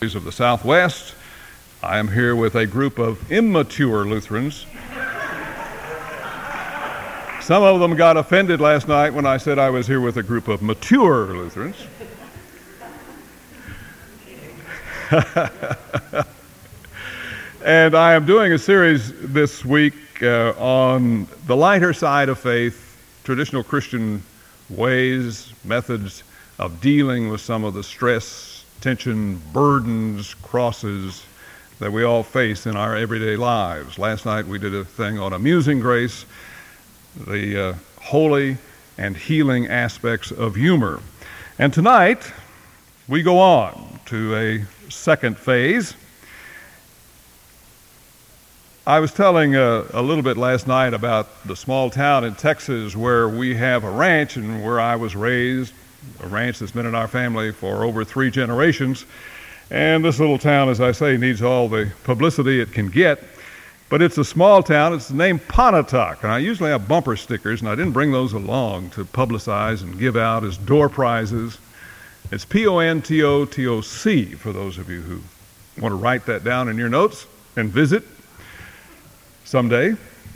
of the Southwest. I am here with a group of immature Lutherans. Some of them got offended last night when I said I was here with a group of mature Lutherans. And I am doing a series this week on the lighter side of faith, traditional Christian ways, methods of dealing with some of the stress, tension, burdens, crosses that we all face in our everyday lives. Last night we did a thing on amusing grace, the holy and healing aspects of humor. And tonight we go on to a second phase. I was telling a little bit last night about the small town in Texas where we have a ranch and where I was raised, a ranch that's been in our family for over 3 generations. And this little town, as I say, needs all the publicity it can get. But it's a small town. It's named Pontotoc. And I usually have bumper stickers, and I didn't bring those along to publicize and give out as door prizes. It's Pontotoc for those of you who want to write that down in your notes and visit someday.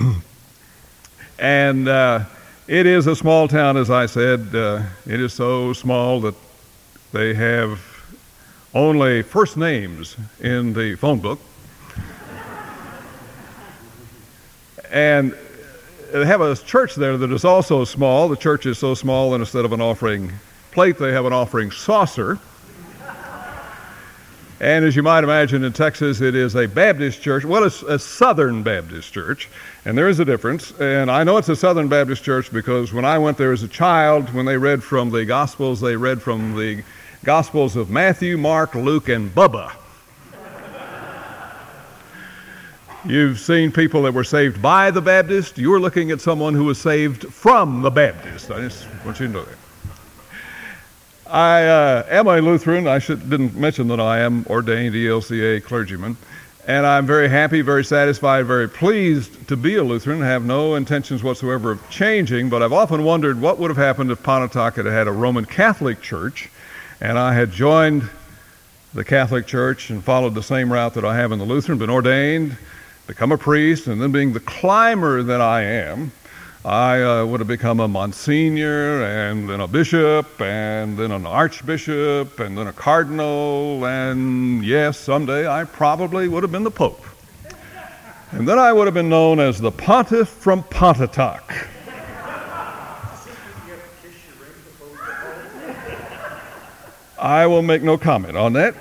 And it is a small town, as I said. It is so small that they have only first names in the phone book. And they have a church there that is also small. The church is so small that instead of an offering plate, they have an offering saucer. And as you might imagine, in Texas, it is a Baptist church. Well, it's a Southern Baptist church, and there is a difference. And I know it's a Southern Baptist church because when I went there as a child, when they read from the Gospels, they read from the Gospels of Matthew, Mark, Luke, and Bubba. You've seen people that were saved by the Baptist. You're looking at someone who was saved from the Baptist. I just want you to know that. I am a Lutheran. I didn't mention that I am ordained ELCA clergyman. And I'm very happy, very satisfied, very pleased to be a Lutheran. I have no intentions whatsoever of changing, but I've often wondered what would have happened if Pontotoc had had a Roman Catholic church, and I had joined the Catholic Church and followed the same route that I have in the Lutheran, been ordained, become a priest, and then being the climber that I am, I would have become a Monsignor, and then a bishop, and then an archbishop, and then a cardinal, and yes, someday I probably would have been the Pope. And then I would have been known as the Pontiff from Pontotoc. I will make no comment on that.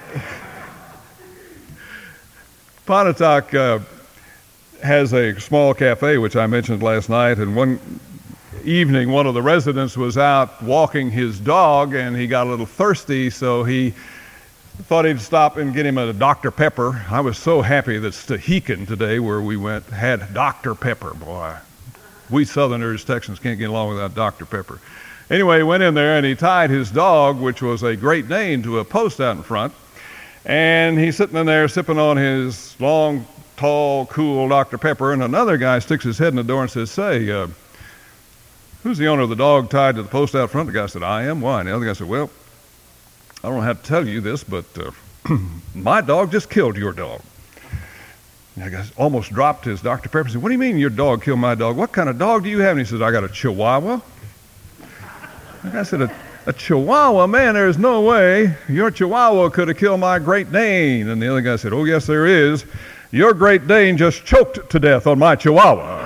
Pontotoc has a small cafe, which I mentioned last night, and one evening one of the residents was out walking his dog, and he got a little thirsty, so he thought he'd stop and get him a Dr. Pepper. I was so happy that Stehekin today, where we went, had Dr. Pepper. Boy, we Southerners, Texans, can't get along without Dr. Pepper. Anyway, he went in there and he tied his dog, which was a great Dane, to a post out in front, and he's sitting in there sipping on his long, tall, cool Dr. Pepper, and another guy sticks his head in the door and says, "Say, who's the owner of the dog tied to the post out front?" The guy said, "I am." "Why?" And the other guy said, "Well, I don't have to tell you this, but my dog just killed your dog." And the guy almost dropped his Dr. Pepper and said, "What do you mean your dog killed my dog? What kind of dog do you have?" And he says, "I got a Chihuahua." The guy said, a Chihuahua? Man, there's no way your Chihuahua could have killed my Great Dane." And the other guy said, "Oh, yes, there is. Your Great Dane just choked to death on my Chihuahua."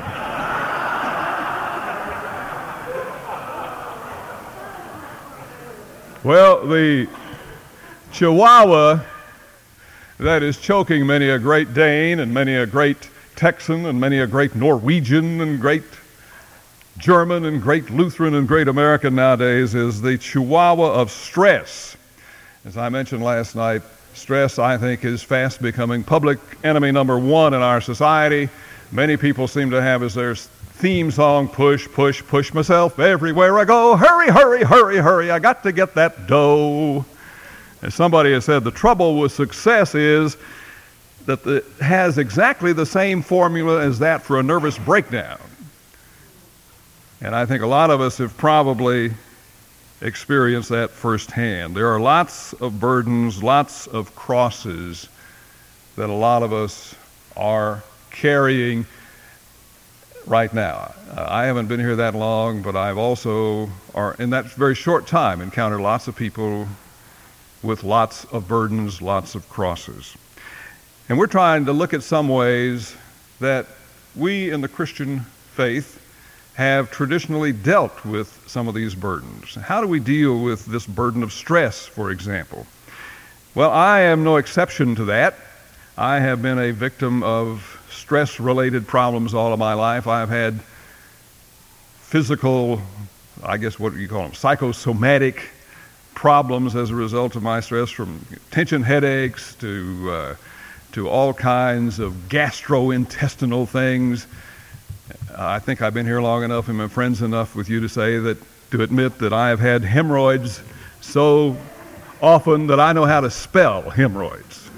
Well, the Chihuahua that is choking many a Great Dane and many a great Texan and many a great Norwegian and great German and great Lutheran and great American nowadays is the Chihuahua of stress. As I mentioned last night, stress, I think, is fast becoming public enemy number 1 in our society. Many people seem to have as their theme song, push, push, push myself everywhere I go. Hurry, hurry, hurry, hurry, I got to get that dough. As somebody has said, the trouble with success is that it has exactly the same formula as that for a nervous breakdown. And I think a lot of us have probably experienced that firsthand. There are lots of burdens, lots of crosses that a lot of us are carrying right now. I haven't been here that long, but I've also, in that very short time, encountered lots of people with lots of burdens, lots of crosses. And we're trying to look at some ways that we in the Christian faith have traditionally dealt with some of these burdens. How do we deal with this burden of stress, for example? Well, I am no exception to that. I have been a victim of stress-related problems all of my life. I've had physical, I guess what you call them, psychosomatic problems as a result of my stress, from tension headaches to all kinds of gastrointestinal things. I think I've been here long enough and been friends enough with you to admit that I have had hemorrhoids so often that I know how to spell hemorrhoids.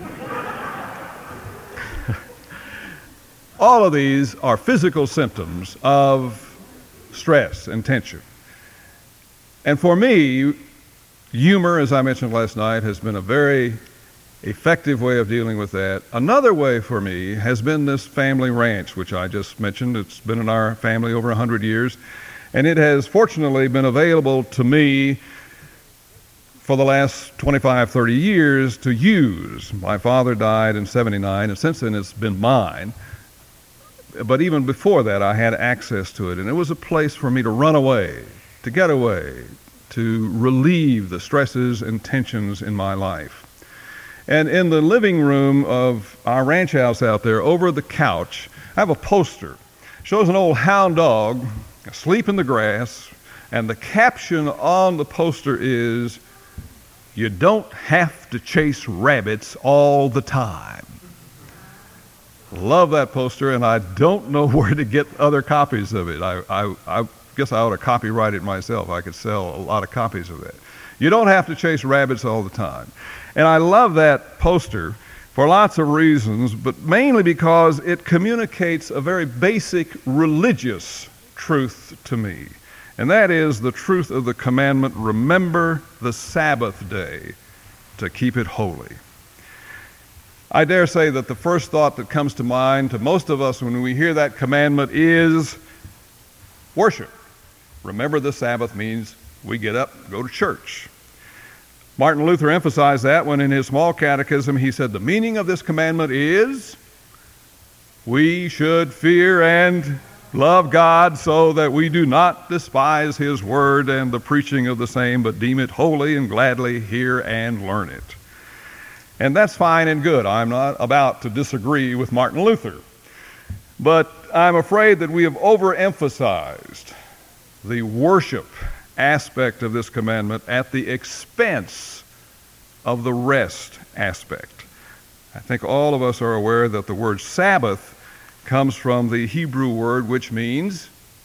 All of these are physical symptoms of stress and tension. And for me, humor, as I mentioned last night, has been a very effective way of dealing with that. Another way for me has been this family ranch, which I just mentioned. It's been in our family over 100 years, and it has fortunately been available to me for the last 25, 30 years to use. My father died in 79, and since then it's been mine. But even before that, I had access to it, and it was a place for me to run away, to get away, to relieve the stresses and tensions in my life. And in the living room of our ranch house out there, over the couch, I have a poster. It shows an old hound dog asleep in the grass, and the caption on the poster is, "You don't have to chase rabbits all the time." Love that poster, and I don't know where to get other copies of it. I guess I ought to copyright it myself. I could sell a lot of copies of that. You don't have to chase rabbits all the time. And I love that poster for lots of reasons, but mainly because it communicates a very basic religious truth to me. And that is the truth of the commandment, remember the Sabbath day to keep it holy. I dare say that the first thought that comes to mind to most of us when we hear that commandment is worship. Remember the Sabbath means we get up, go to church. Martin Luther emphasized that when in his small catechism he said the meaning of this commandment is we should fear and love God so that we do not despise his word and the preaching of the same, but deem it holy and gladly hear and learn it. And that's fine and good. I'm not about to disagree with Martin Luther. But I'm afraid that we have overemphasized the worship aspect of this commandment at the expense of the rest aspect. I think all of us are aware that the word Sabbath comes from the Hebrew word which means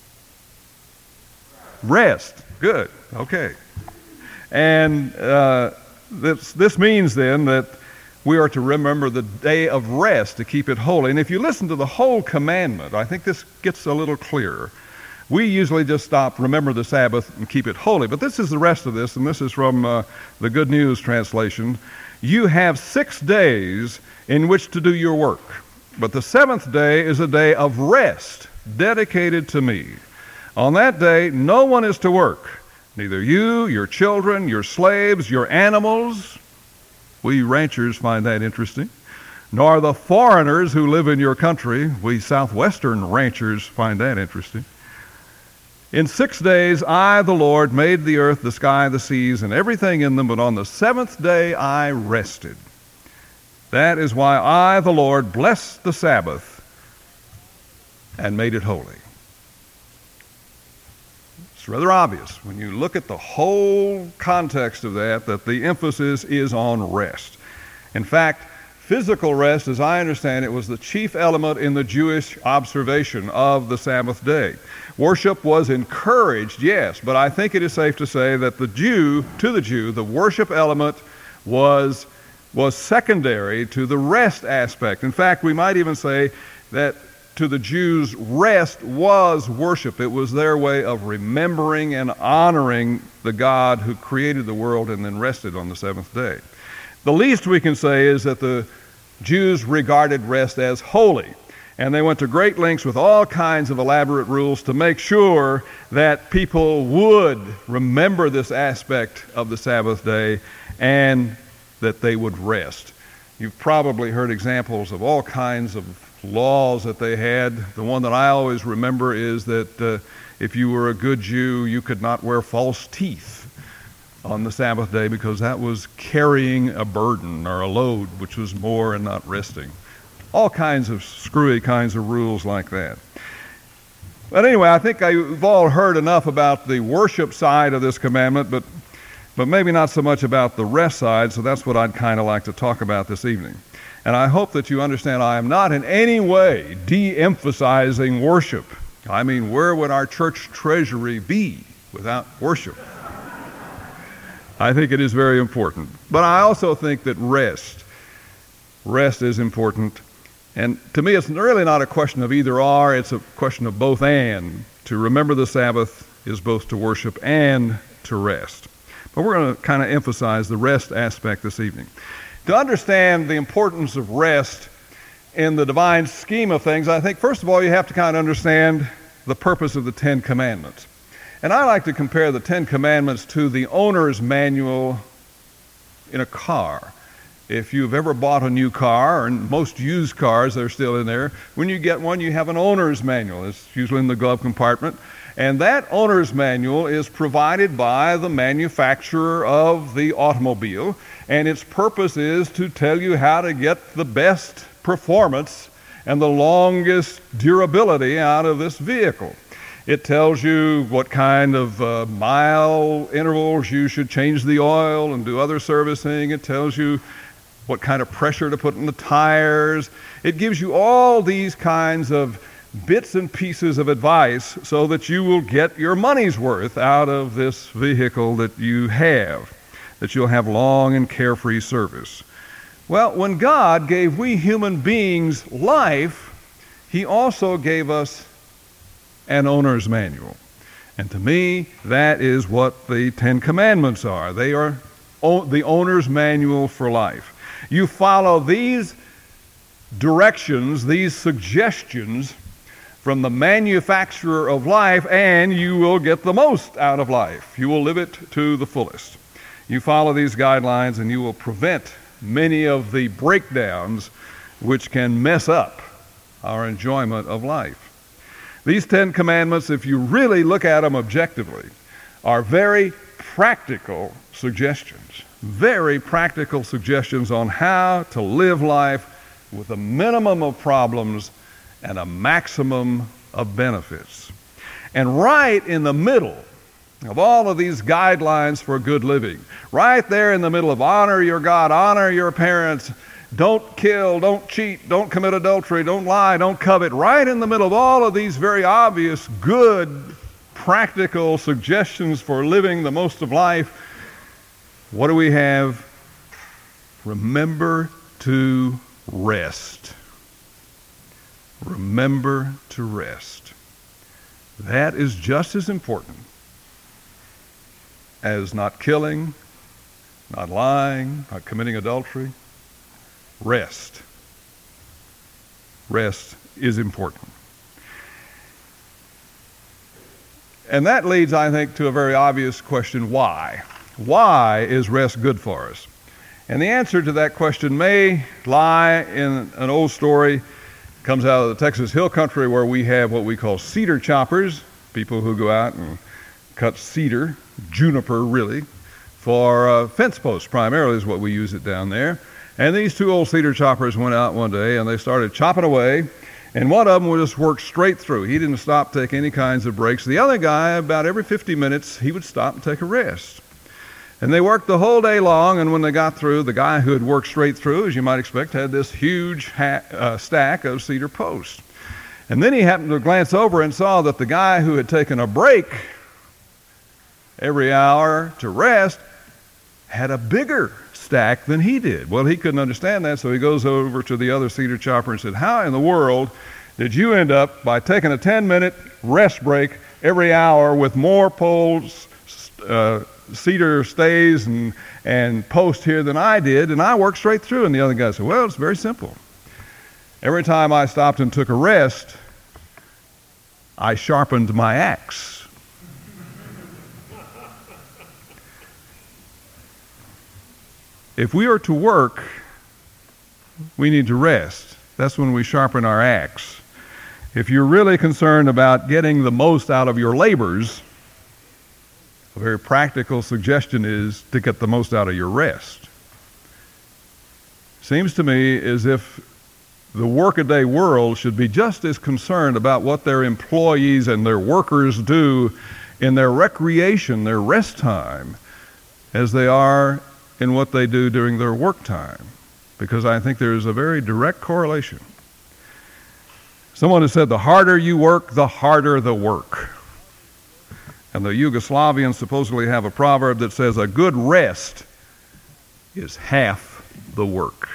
rest. Good. Okay. And this means then that we are to remember the day of rest to keep it holy. And if you listen to the whole commandment, I think this gets a little clearer. We usually just stop, remember the Sabbath, and keep it holy. But this is the rest of this, and this is from the Good News translation. You have 6 days in which to do your work, but the 7th day is a day of rest dedicated to me. On that day, no one is to work, neither you, your children, your slaves, your animals. We ranchers find that interesting. Nor the foreigners who live in your country. We southwestern ranchers find that interesting. In 6 days, I, the Lord, made the earth, the sky, the seas, and everything in them, but on the 7th day I rested. That is why I, the Lord, blessed the Sabbath and made it holy. It's rather obvious when you look at the whole context of that the emphasis is on rest. In fact, physical rest, as I understand it, was the chief element in the Jewish observation of the Sabbath day. Worship was encouraged, yes, but I think it is safe to say that to the Jew, the worship element was secondary to the rest aspect. In fact, we might even say that to the Jews, rest was worship. It was their way of remembering and honoring the God who created the world and then rested on the seventh day. The least we can say is that the Jews regarded rest as holy, and they went to great lengths with all kinds of elaborate rules to make sure that people would remember this aspect of the Sabbath day and that they would rest. You've probably heard examples of all kinds of laws that they had. The one that I always remember is that if you were a good Jew, you could not wear false teeth on the Sabbath day because that was carrying a burden or a load, which was more and not resting. All kinds of screwy kinds of rules like that. But anyway, I think you've all heard enough about the worship side of this commandment, but maybe not so much about the rest side, so that's what I'd kind of like to talk about this evening. And I hope that you understand I am not in any way de-emphasizing worship. I mean, where would our church treasury be without worship? I think it is very important. But I also think that rest is important. And to me, it's really not a question of either or, it's a question of both and. To remember the Sabbath is both to worship and to rest. But we're going to kind of emphasize the rest aspect this evening. To understand the importance of rest in the divine scheme of things, I think, first of all, you have to kind of understand the purpose of the Ten Commandments. And I like to compare the Ten Commandments to the owner's manual in a car. If you've ever bought a new car, and most used cars, they're still in there, when you get one, you have an owner's manual. It's usually in the glove compartment. And that owner's manual is provided by the manufacturer of the automobile, and its purpose is to tell you how to get the best performance and the longest durability out of this vehicle. It tells you what kind of mile intervals you should change the oil and do other servicing. It tells you what kind of pressure to put in the tires. It gives you all these kinds of bits and pieces of advice so that you will get your money's worth out of this vehicle that you have, that you'll have long and carefree service. Well, when God gave we human beings life, He also gave us an owner's manual. And to me, that is what the Ten Commandments are. They are the owner's manual for life. You follow these directions, these suggestions from the manufacturer of life, and you will get the most out of life. You will live it to the fullest. You follow these guidelines, and you will prevent many of the breakdowns which can mess up our enjoyment of life. These Ten Commandments, if you really look at them objectively, are very practical suggestions. Very practical suggestions on how to live life with a minimum of problems and a maximum of benefits. And right in the middle of all of these guidelines for good living, right there in the middle of honor your God, honor your parents, don't kill, don't cheat, don't commit adultery, don't lie, don't covet, right in the middle of all of these very obvious, good, practical suggestions for living the most of life, what do we have? Remember to rest. Remember to rest. That is just as important as not killing, not lying, not committing adultery. Rest. Rest is important. And that leads, I think, to a very obvious question: why? Why is rest good for us? And the answer to that question may lie in an old story. It comes out of the Texas Hill Country, where we have what we call cedar choppers, people who go out and cut cedar, juniper really, for fence posts primarily is what we use it down there. And these two old cedar choppers went out one day and they started chopping away, and one of them would just work straight through. He didn't stop to take any kinds of breaks. The other guy, about every 50 minutes, he would stop and take a rest. And they worked the whole day long, and when they got through, the guy who had worked straight through, as you might expect, had this huge stack of cedar posts. And then he happened to glance over and saw that the guy who had taken a break every hour to rest had a bigger stack than he did. Well, he couldn't understand that, so he goes over to the other cedar chopper and said, "How in the world did you end up by taking a 10-minute rest break every hour with more poles, cedar stays and posts here than I did, and I worked straight through. And the other guy said, well, it's very simple. Every time I stopped and took a rest, I sharpened my axe. If we are to work, we need to rest. That's when we sharpen our axe. If you're really concerned about getting the most out of your labors, a very practical suggestion is to get the most out of your rest. Seems to me as if the workaday world should be just as concerned about what their employees and their workers do in their recreation, their rest time, as they are in what they do during their work time, because I think there's a very direct correlation. Someone has said, the harder you work, the harder the work. And the Yugoslavians supposedly have a proverb that says, a good rest is half the work.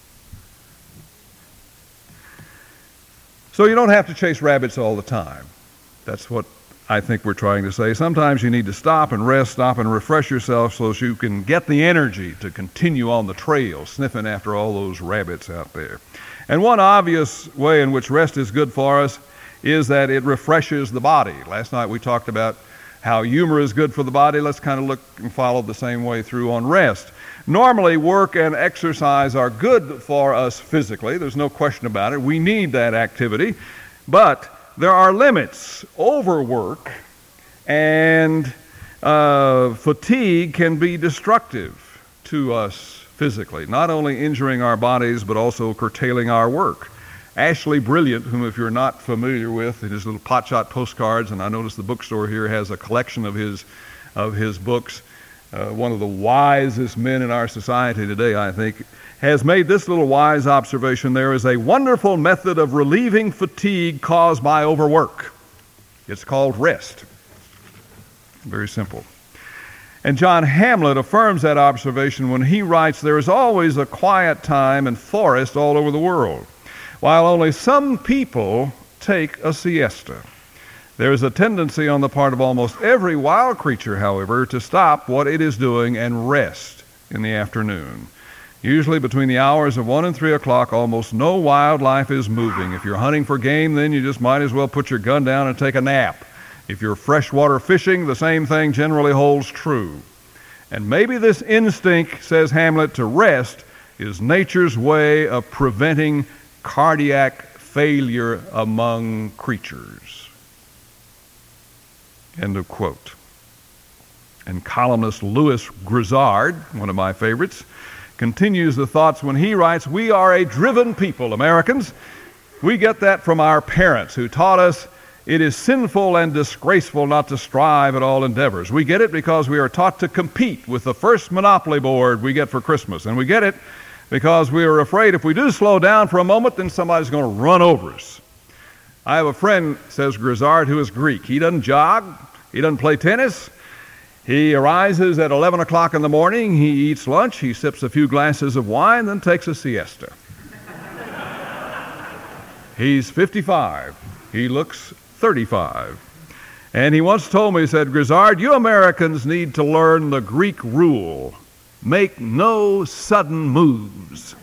So you don't have to chase rabbits all the time. That's what I think we're trying to say. Sometimes you need to stop and rest, stop and refresh yourself so that you can get the energy to continue on the trail, sniffing after all those rabbits out there. And one obvious way in which rest is good for us is that it refreshes the body. Last night we talked about how humor is good for the body. Let's kind of look and follow the same way through on rest. Normally, work and exercise are good for us physically. There's no question about it. We need that activity. But there are limits. Overwork and fatigue can be destructive to us physically, not only injuring our bodies, but also curtailing our work. Ashley Brilliant, whom if you're not familiar with, in his little potshot postcards, and I notice the bookstore here has a collection of his books, one of the wisest men in our society today, I think, has made this little wise observation: there is a wonderful method of relieving fatigue caused by overwork. It's called rest. Very simple. And John Hamlet affirms that observation when he writes, there is always a quiet time and forest all over the world, while only some people take a siesta. There is a tendency on the part of almost every wild creature, however, to stop what it is doing and rest in the afternoon. Usually between the hours of 1 and 3 o'clock, almost no wildlife is moving. If you're hunting for game, then you just might as well put your gun down and take a nap. If you're freshwater fishing, the same thing generally holds true. And maybe this instinct, says Hamlet, to rest is nature's way of preventing cardiac failure among creatures. End of quote. And columnist Louis Grizzard, one of my favorites, continues the thoughts when he writes, we are a driven people, Americans. We get that from our parents who taught us it is sinful and disgraceful not to strive at all endeavors. We get it because we are taught to compete with the first Monopoly board we get for Christmas. And we get it because we are afraid if we do slow down for a moment, then somebody's going to run over us. I have a friend, says Grizzard, who is Greek. He doesn't jog. He doesn't play tennis. He arises at 11 o'clock in the morning. He eats lunch. He sips a few glasses of wine, then takes a siesta. He's 55. He looks 35. And he once told me, said, Grizzard, you Americans need to learn the Greek rule. Make no sudden moves.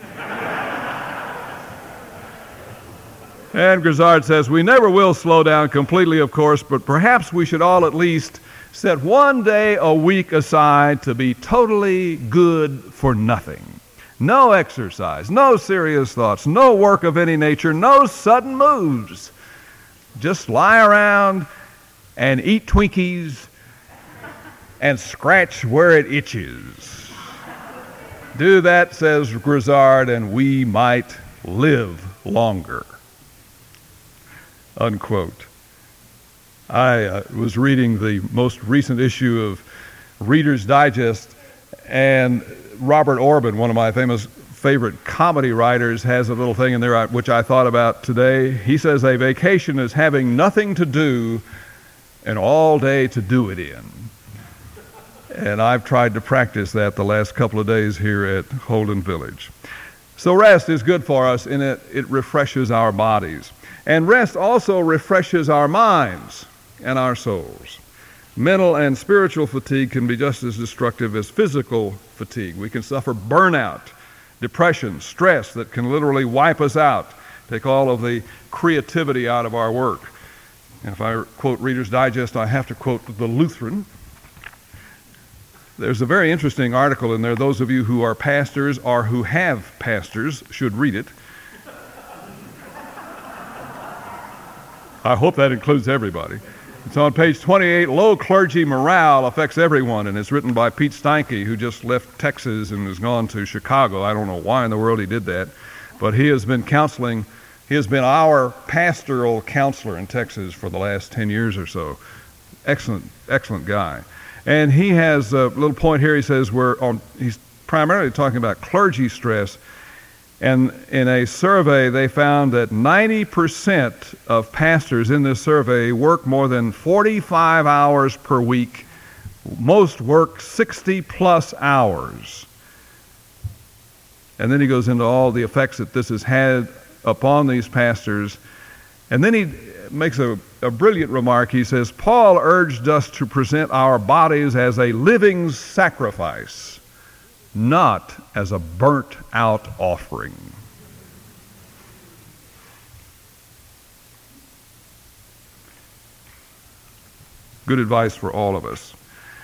And Grizzard says, we never will slow down completely, of course, but perhaps we should all at least set one day a week aside to be totally good for nothing. No exercise, no serious thoughts, no work of any nature, no sudden moves. Just lie around and eat Twinkies and scratch where it itches. Do that, says Grizzard, and we might live longer. Unquote. I was reading the most recent issue of Reader's Digest, and Robert Orban, one of my favorite comedy writers, has a little thing in there which I thought about today. He says a vacation is having nothing to do and all day to do it in. And I've tried to practice that the last couple of days here at Holden Village. So rest is good for us in it refreshes our bodies. And rest also refreshes our minds and our souls. Mental and spiritual fatigue can be just as destructive as physical fatigue. We can suffer burnout, depression, stress that can literally wipe us out, take all of the creativity out of our work. And if I quote Reader's Digest, I have to quote the Lutheran. There's a very interesting article in there. Those of you who are pastors or who have pastors should read it. I hope that includes everybody. It's on page 28. Low clergy morale affects everyone, and it's written by Pete Steinke, who just left Texas and has gone to Chicago. I don't know why in the world he did that, but he has been counseling. He has been our pastoral counselor in Texas for the last 10 years or so. Excellent, excellent guy. And he has a little point here. He says he's primarily talking about clergy stress. And in a survey, they found that 90% of pastors in this survey work more than 45 hours per week. Most work 60-plus hours. And then he goes into all the effects that this has had upon these pastors. And then he makes a brilliant remark. He says, Paul urged us to present our bodies as a living sacrifice, not as a burnt-out offering. Good advice for all of us.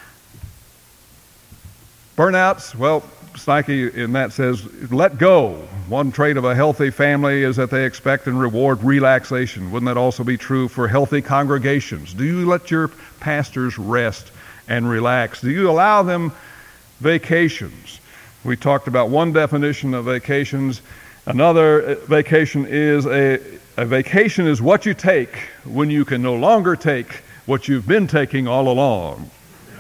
Burnouts, well, Steinke in that says, let go. One trait of a healthy family is that they expect and reward relaxation. Wouldn't that also be true for healthy congregations? Do you let your pastors rest and relax? Do you allow them vacations? We talked about one definition of vacations. Another vacation is a vacation is what you take when you can no longer take what you've been taking all along.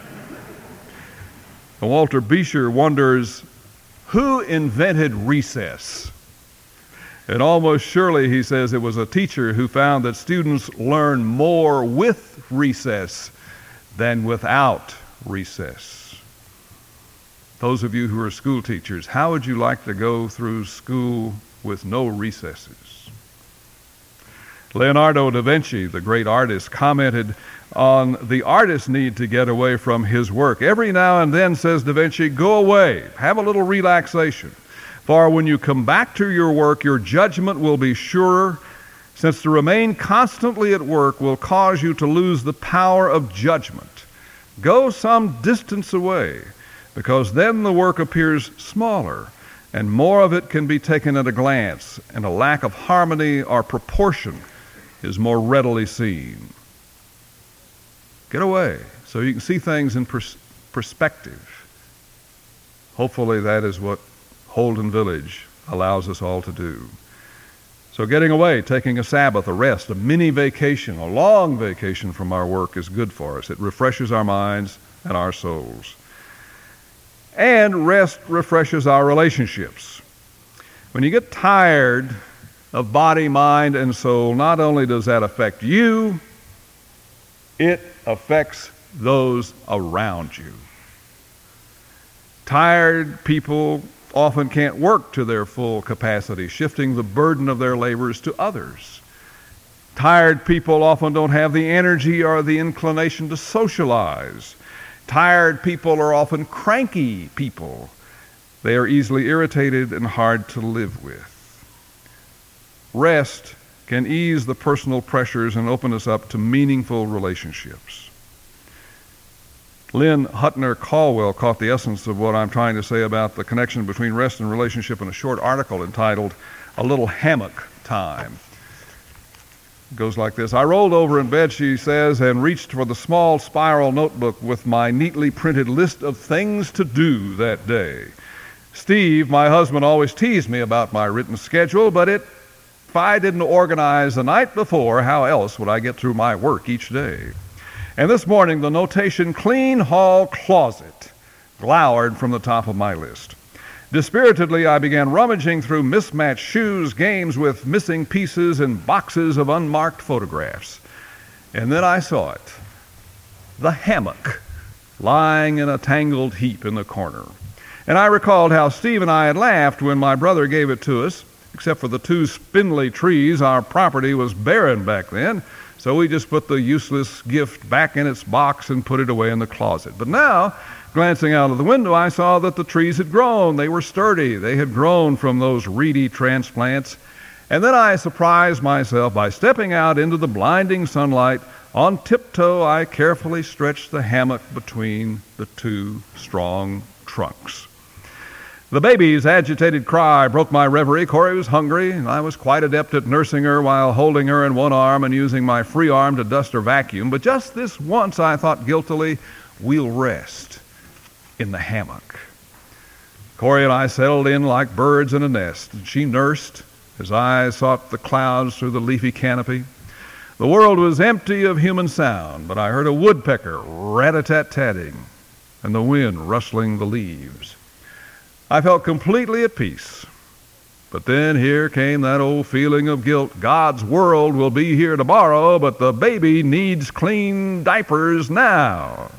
And Walter Beecher wonders, who invented recess? And almost surely, he says, it was a teacher who found that students learn more with recess than without recess. Those of you who are school teachers, how would you like to go through school with no recesses? Leonardo da Vinci, the great artist, commented on the artist's need to get away from his work. Every now and then, says Da Vinci, go away, have a little relaxation. For when you come back to your work, your judgment will be surer, since to remain constantly at work will cause you to lose the power of judgment. Go some distance away, because then the work appears smaller, and more of it can be taken at a glance, and a lack of harmony or proportion is more readily seen. Get away so you can see things in perspective. Hopefully that is what Holden Village allows us all to do. So getting away, taking a Sabbath, a rest, a mini vacation, a long vacation from our work is good for us. It refreshes our minds and our souls. And rest refreshes our relationships. When you get tired of body, mind, and soul, not only does that affect you, it affects those around you. Tired people often can't work to their full capacity, shifting the burden of their labors to others. Tired people often don't have the energy or the inclination to socialize. Tired people are often cranky people. They are easily irritated and hard to live with. Rest can ease the personal pressures and open us up to meaningful relationships. Lynn Hutner Caldwell caught the essence of what I'm trying to say about the connection between rest and relationship in a short article entitled, A Little Hammock Time. It goes like this. I rolled over in bed, she says, and reached for the small spiral notebook with my neatly printed list of things to do that day. Steve, my husband, always teased me about my written schedule, but if I didn't organize the night before, how else would I get through my work each day? And this morning, the notation, clean hall closet, glowered from the top of my list. Dispiritedly, I began rummaging through mismatched shoes, games with missing pieces, and boxes of unmarked photographs. And then I saw it, the hammock, lying in a tangled heap in the corner. And I recalled how Steve and I had laughed when my brother gave it to us. Except for the 2 spindly trees, our property was barren back then, so we just put the useless gift back in its box and put it away in the closet. But now, glancing out of the window, I saw that the trees had grown. They were sturdy. They had grown from those reedy transplants. And then I surprised myself by stepping out into the blinding sunlight. On tiptoe, I carefully stretched the hammock between the 2 strong trunks. The baby's agitated cry broke my reverie. Corey was hungry, and I was quite adept at nursing her while holding her in one arm and using my free arm to dust her vacuum. But just this once, I thought guiltily, we'll rest in the hammock. Corey and I settled in like birds in a nest, and she nursed as eyes sought the clouds through the leafy canopy. The world was empty of human sound, but I heard a woodpecker rat-a-tat-tatting and the wind rustling the leaves. I felt completely at peace. But then here came that old feeling of guilt. God's world will be here tomorrow, but the baby needs clean diapers now.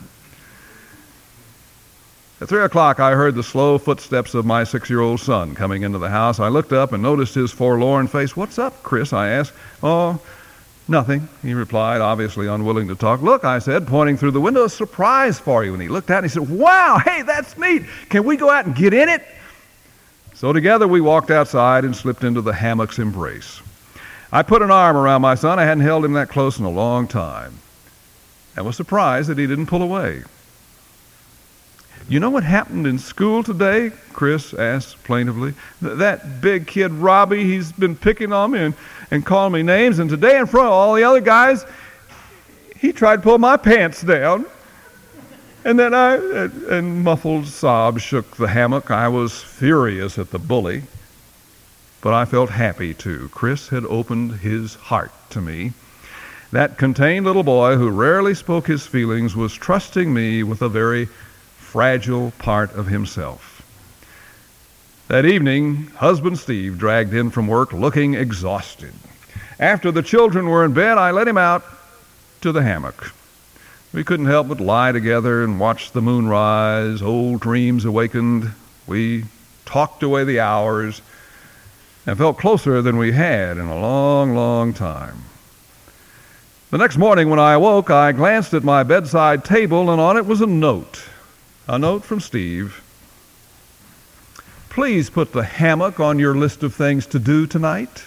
At 3 o'clock, I heard the slow footsteps of my 6-year-old son coming into the house. I looked up and noticed his forlorn face. "What's up, Chris?" I asked. "Oh, nothing," he replied, obviously unwilling to talk. "Look," I said, pointing through the window, "a surprise for you." And he looked out and he said, "Wow, hey, that's neat. Can we go out and get in it?" So together we walked outside and slipped into the hammock's embrace. I put an arm around my son. I hadn't held him that close in a long time, and was surprised that he didn't pull away. "You know what happened in school today?" Chris asked plaintively. "That big kid, Robbie, he's been picking on me and calling me names, and today in front of all the other guys, he tried to pull my pants down." And then and muffled sobs shook the hammock. I was furious at the bully, but I felt happy too. Chris had opened his heart to me. That contained little boy who rarely spoke his feelings was trusting me with a very fragile part of himself. That evening, husband Steve dragged in from work looking exhausted. After the children were in bed, I let him out to the hammock. We couldn't help but lie together and watch the moon rise. Old dreams awakened. We talked away the hours and felt closer than we had in a long, long time. The next morning when I awoke, I glanced at my bedside table, and on it was a note from Steve. "Please put the hammock on your list of things to do tonight."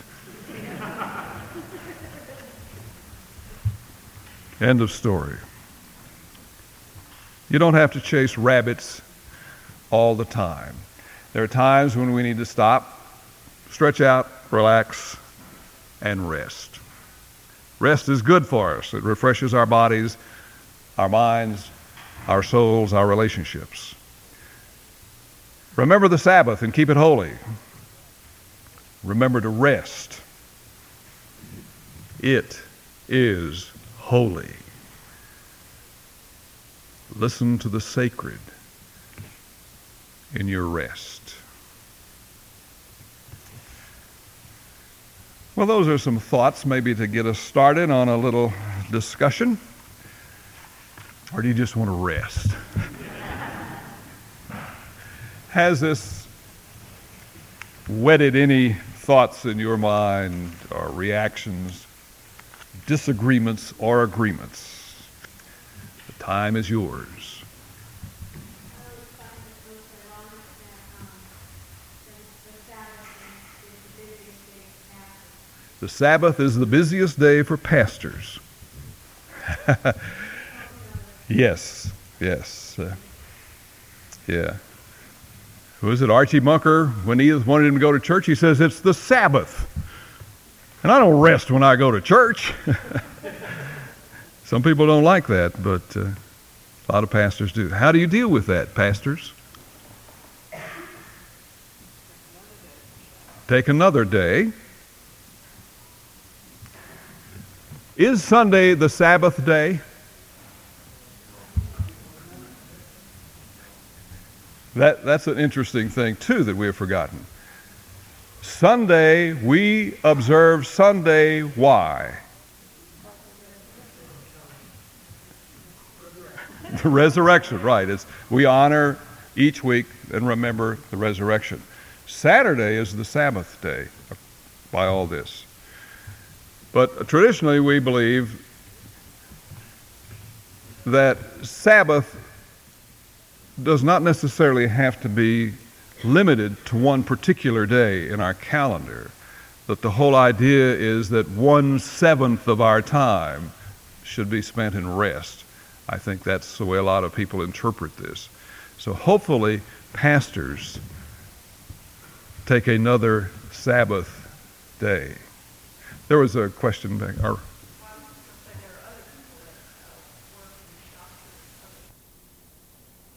End of story. You don't have to chase rabbits all the time. There are times when we need to stop, stretch out, relax, and rest. Rest is good for us. It refreshes our bodies, our minds, our souls, our relationships. Remember the Sabbath and keep it holy. Remember to rest. It is holy. Listen to the sacred in your rest. Well, those are some thoughts maybe to get us started on a little discussion. Or do you just want to rest? Has this whetted any thoughts in your mind or reactions, disagreements or agreements? The time is yours. The Sabbath is the busiest day for pastors. Yes. Yeah. Who is it? Archie Bunker, when Edith wanted him to go to church, he says, "It's the Sabbath. And I don't rest when I go to church." Some people don't like that, but a lot of pastors do. How do you deal with that, pastors? Take another day. Is Sunday the Sabbath day? That's an interesting thing, too, that we have forgotten. Sunday, we observe Sunday, why? The resurrection, right. We honor each week and remember the resurrection. Saturday is the Sabbath day by all this. But traditionally we believe that Sabbath does not necessarily have to be limited to one particular day in our calendar. That the whole idea is that 1/7 of our time should be spent in rest. I think that's the way a lot of people interpret this. So hopefully pastors take another Sabbath day. There was a question back, or